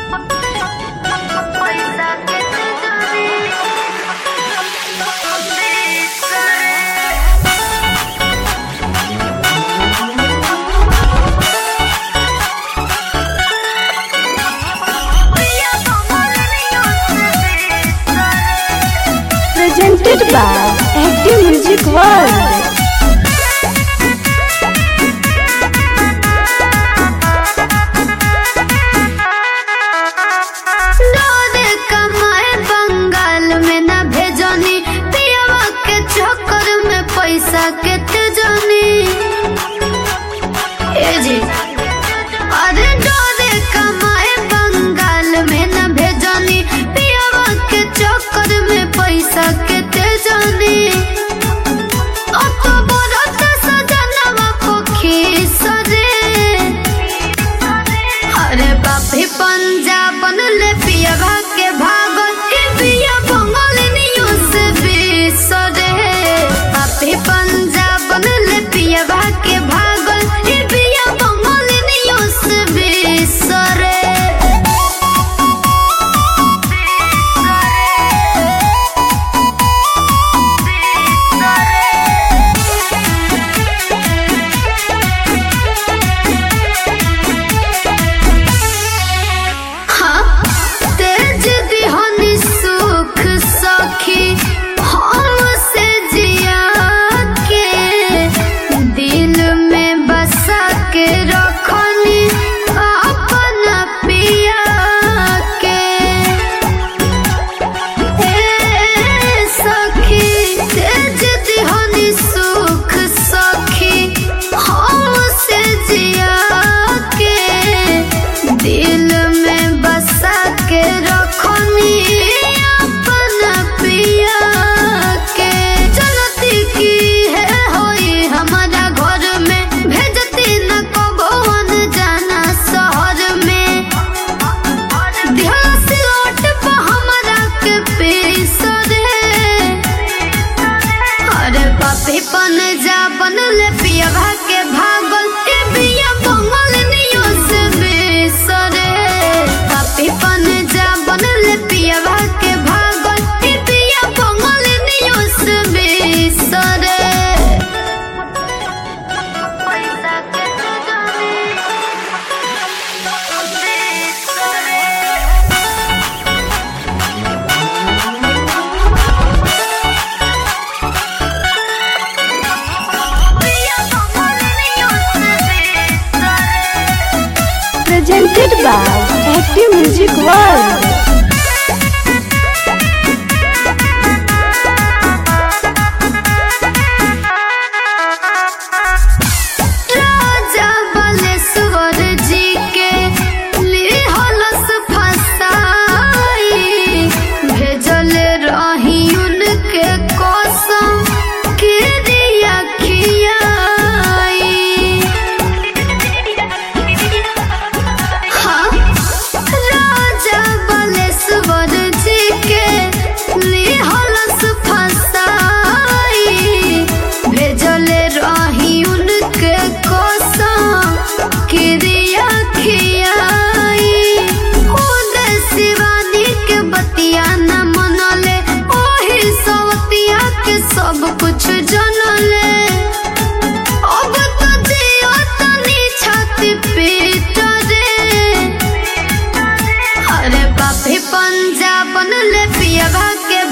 Presented by Active Music World. पैसा केते जानी अरे डोरे कमाए बंगाल में न भेजनी पियावा के चक्कर में पैसा केते जानी तो बरत सजनवा पोखी सरे अरे बापी पंजाब ले पियावा के भागल पिया बंगाल नियो से बिसरे बापी पंजाब ले पियावा के भागल पिया बंगाल नियो से बिसरे पंजाब ले पियावा के भागल पिया बंगाल नियो से बिसरे पापी पंजाब ले पियावा के भागल पिया बंगाल नियो से बिसरे पैसा के जानी Presented by Active Music World. सब कुछ जानले अब तो जियो तनी छाती पीट रे अरे बापी पंजाब ले पियावा के